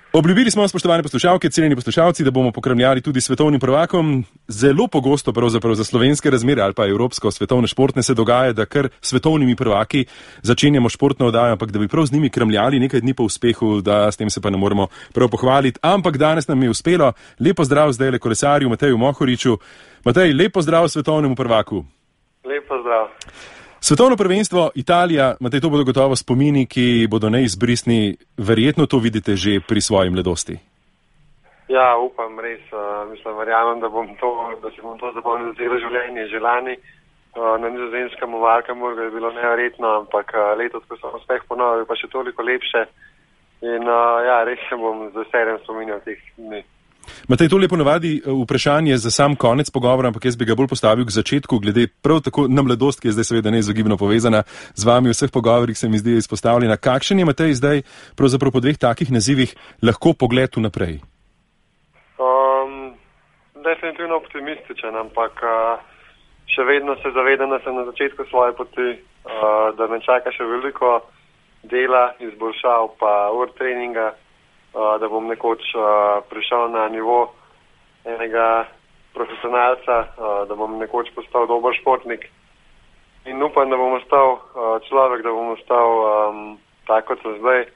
Obljubili smo, spoštovane poslušalke, cenjeni poslušalci, da bomo pokramljali tudi svetovnim prvakom. Zelo pogosto pravzaprav za slovenske razmere ali pa evropsko svetovne športne se dogaja, da kar svetovnimi prvaki začenjamo športno oddajo, ampak da bi prav z njimi kramljali nekaj dni po uspehu, da s tem se pa ne moremo prav pohvaliti. Ampak danes nam je uspelo. Lepo zdrav zdajle kolesarju Mateju Mohoriču. Matej, lepo zdrav svetovnemu prvaku. Lepo zdrav. Svetovno prvenstvo Italija, Matej, to bodo gotovo spomini, ki bodo neizbrisni. Verjetno to vidite že pri svoji mladosti. Ja, upam res. Verjamem, da si bom to zapomnil celo življenje. Že lani na Nizozemskem v Valkenburgu je bilo neverjetno, ampak letos, ko sem uspeh ponovil, pa še toliko lepše. In res se bom z veseljem spominjal teh dni. Matej, to je ponavadi vprašanje za sam konec pogovora, ampak jaz bi ga bolj postavil k začetku, glede prav tako na mladost, ki je zdaj seveda neizogibno povezana z vami v vseh pogovorih, se mi zdi izpostavljena. Kakšen je, Matej, zdaj pravzaprav po dveh takih nazivih lahko pogled vnaprej? Definitivno optimističen, ampak še vedno se zavedam, da sem na začetku svoje poti, da me čaka še veliko dela, izboljšav pa ur treninga, da bom nekoč prišel na nivo enega profesionalca, da bom nekoč postal dober športnik in upam, da bom ostal človek, da bom ostal tak, kot sem zdaj,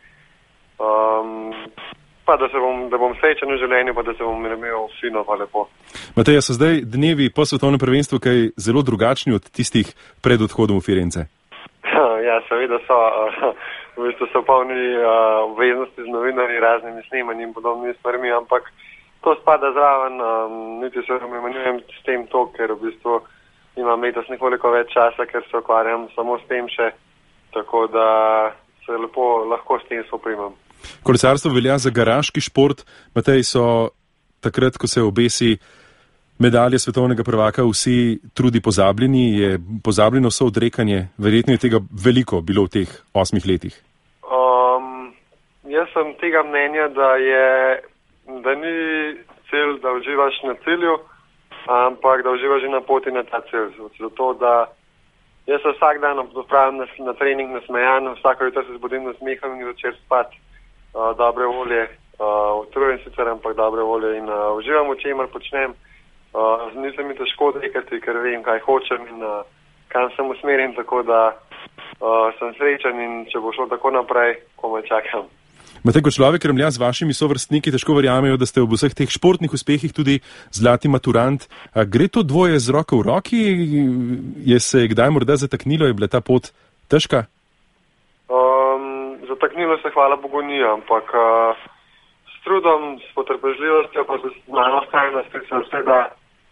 pa da bom srečen v življenju, pa da se bom imel fino pa lepo. Matej, so zdaj dnevi po svetovnem prvenstvu kaj zelo drugačni od tistih pred odhodom v Firence? Ja, seveda so. V bistvu so polni obveznosti z novinarji, raznimi snemanji in podobnimi stvarmi, ampak to spada zraven, niti se obremenjujem s tem to, ker v bistvu imam letos nekoliko več časa, ker se ukvarjam samo s tem še, tako da se lahko s tem soprimam. Kolesarstvo velja za garaški šport. Matej, so takrat, ko se obesi medalje svetovnega prvaka, vsi trudi pozabljeni, je pozabljeno vso odrekanje, verjetno je tega veliko bilo v teh 8 letih. Jaz sem tega mnenja, da ni cilj, da uživaš na cilju, ampak da uživaš že na poti na ta cilj. Zato, da jaz se vsak dan odpravim na trening nasmejan, vsako jutro se zbudim na smehom in začer spati dobre volje, utrujen sicer, ampak dobre volje in uživam v čemer počnem. Nisem mi težko odrekati, ker vem, kaj hočem in kam sem usmerjen, tako da sem srečen in če bo šlo tako naprej, ko me čakam. Matej, ko človek kremlja z vašimi sovrstniki, težko verjamejo, da ste ob vseh teh športnih uspehih tudi zlati maturant. Gre to dvoje z roko v roki? Je se kdaj morda zataknilo? Je bila ta pot težka? Zataknilo se, hvala Bogu, ni, ampak s trudom, s potrpežljivostjo, pa z malo vztrajnosti se vse da.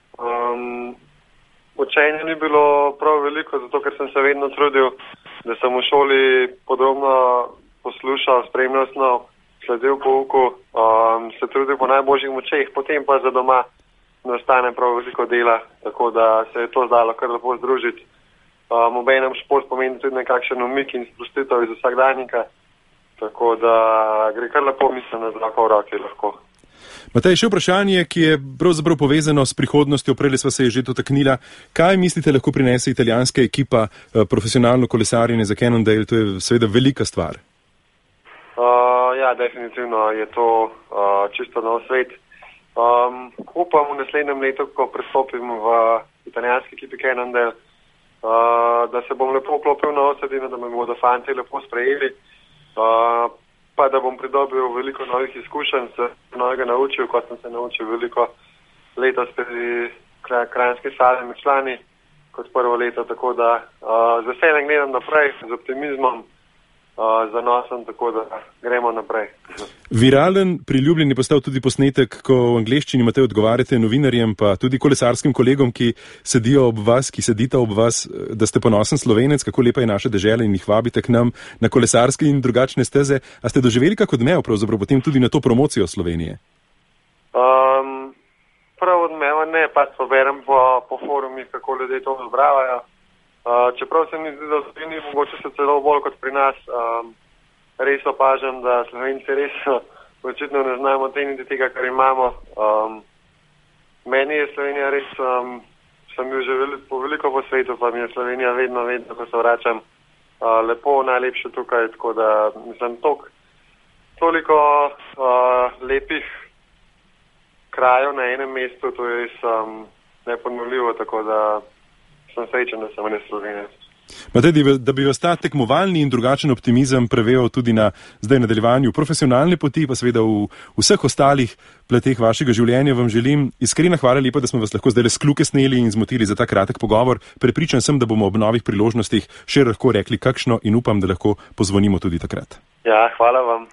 Učenja ni bilo prav veliko, zato ker sem se vedno trudil, da sem v šoli podrobno poslušal, spremljal snov, sledil pouku, se trudil po najboljših močeh, potem pa za doma ne ostane prav veliko dela, tako da se je to zdalo kar lepo združiti. Obenem šport pomeni tudi nekakšen umik in sprostitev iz vsakdanjika, tako da gre kar lepo, mislim, z roko v roki lahko. Matej, še vprašanje, ki je pravzaprav povezano s prihodnostjo, prej sva se je že dotaknila. Kaj mislite lahko prinese italijanska ekipa, profesionalno kolesarjenje za Cannondale? To je seveda velika stvar. Ja, definitivno je to čisto nov svet. Upam v naslednjem letu, ko pristopim v italijanski ekipi Cannondale, da se bom lepo vklopil na osredino, da me bodo fanti lepo sprejeli, pa da bom pridobil veliko novih izkušenj, se novega naučil, kot sem se naučil veliko letos pri Kranjski Sali Mečlani kot prvo leto, tako da z veseljem gledam naprej, z optimizmom, zanosen, tako da gremo naprej. Viralen, priljubljen je postal tudi posnetek, ko v angleščini, Matej, odgovarjate novinarjem, pa tudi kolesarskim kolegom, ki sedijo ob vas, ki sedita ob vas, da ste ponosen Slovenec, kako lepa je naša dežela in jih vabite k nam na kolesarske in drugačne steze. A ste doživeli kak odmev pravzaprav potem tudi na to promocijo Slovenije? Prav odmeva ne, pa berem po forumih, kako ljudje to odbravajo. Čeprav se mi zdi, da v Sloveniji mogoče se celo bolj kot pri nas, res opažam, da Slovenci res očitno ne znamo ceniti tega, kar imamo. Meni je Slovenija res, sem bil že veliko po svetu, pa mi je Slovenija vedno, ko se vračam, lepo, najlepše tukaj, tako da mislim, toliko lepih krajev na enem mestu, to je res neponovljivo, tako da sem srečen, da sem v Sloveniji. Da bi vas ta tekmovalni in drugačen optimizem preveval tudi na zdaj nadaljevanju profesionalne poti, pa seveda v vseh ostalih pleteh vašega življenja vam želim iskrena hvala lepa, da smo vas lahko zdaj skljuke sneli in zmotili za ta kratek pogovor. Prepričan sem, da bomo ob novih priložnostih še lahko rekli kakšno in upam, da lahko pozvonimo tudi takrat. Ja, hvala vam.